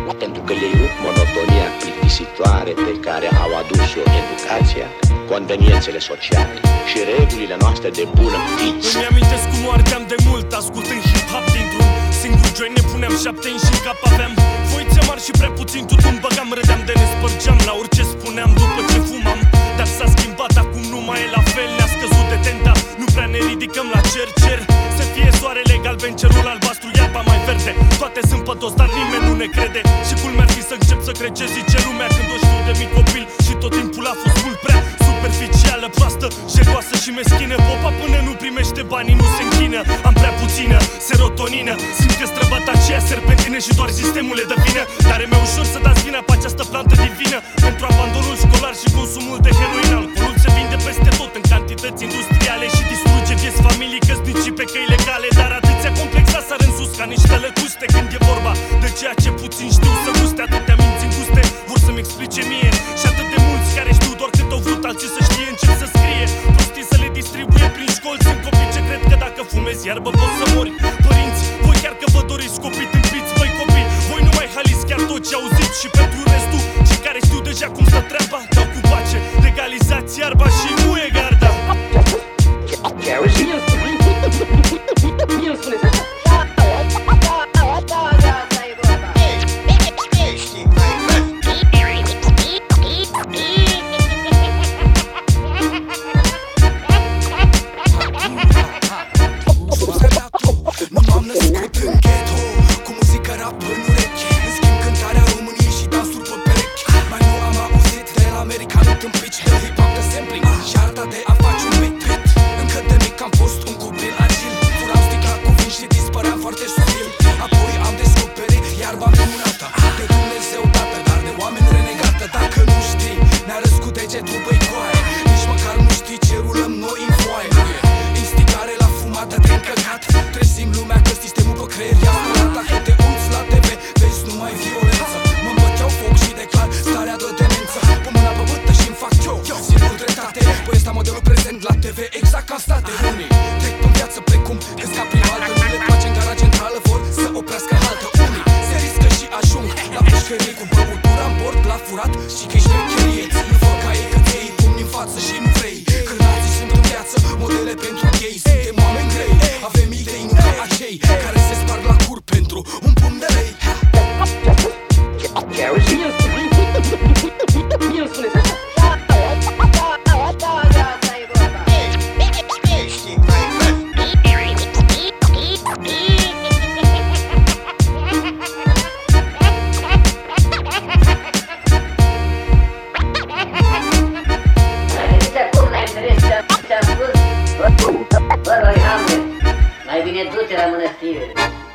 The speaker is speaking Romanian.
pentru că ei rup monotonia plictisitoare pe care au adus-o educația, conveniențele sociale și regulile noastre de bună ființă. Îmi amintesc cum o ardeam de mult ascultând hip-hop dintr-un singur joint. Ne puneam 7 inși în cap, aveam foițe mari și prea puțin tutun băgam, râdeam de ne spărgeam la orice spuneam după ce fumam. Dar s-a schimbat, acum nu mai e la fel, ne-a scăzut de tenta, nu prea ne ridicăm la cer. Să fie soarele galben, cerul albastru, iarba mai verde. Toate sunt pe dos, dar nimeni nu ne crede. Și culmea ar fi să încep să cred ce zice lumea când o știu de mic copil și tot timpul a fost mult prea superficială, proastă, jegoasă și meschină. Popa până nu primește banii, nu se închină. Am prea puțină serotonină, simt că străbat aceea serpentină și doar sistemul le dă vină. Dar e mai ușor să dați vina pe această plantă divină pentru abandonul școlar și consumul de heroină. Alcoolul se vinde peste tot în cantități industriale și distruge vieți, familii, căsnicii pe căi legale. Dar atâția complexa sar în sus ca niște lăcuste când e vorba de ceea ce puțin știu să guste. Atâtea minți înguste vor să-mi explice mie și atât de mulți care știu doar cât au vrut alții să știe încep să scrie prostii să le distribuie prin școli. Sunt copii ce cred că dacă fumezi iarbă poți să mori. Părinți, voi chiar că vă doriți copii tâmpiți? Băi copii, voi nu mai haliți chiar tot ce auziți. Și pentru restul, cei care știu deja cum stă treaba, dau cu pace, legalizați iarba și nu e garda. Nu m-am născut în ghetto cu muzică rap în urechi. În schimb cântarea României și dansuri pe perechi. Mai nu am auzit de la americani tâmpici, de hip-hop, de sampling și arta de a face un beat. Încă de mic am fost un copil agil, furam sticla cu vin și dispăream foarte subtil. Apoi am descoperit iarba minunată, de Dumnezeu dată, dar de oameni renegată. Dacă nu știi, ne-a răscut degetul, băi coaie. Nici măcar nu știi ce rulăm noi în foaie. Instigare la fumată de încăcat, trezim lumea că sistemul pe creier i-a spălat. Dacă te uiți la TV, vezi numai violență. Mă îmbăteau foc și declar starea de demență. Pun mâna pe bătă și-mi fac eu singur dreptate. Păi ăsta modelul prezent la TV, exact ca în state. Unii trec în viață precum căsca prin altă. Nu le place în gara centrală, vor să oprească haltă. Unii se riscă și ajung la pușcărie cu băutura în bord, la furat și că ești vecherie. Nu fă ca ei că ți-ai pumni în față și nu vrei. Cârnații sunt în viață, modele pentru ei. Suntem oameni grei, avem idei, nu ca acei care se sparg la cur pentru un pumn de lei. Mai bine du-te la mănăstire.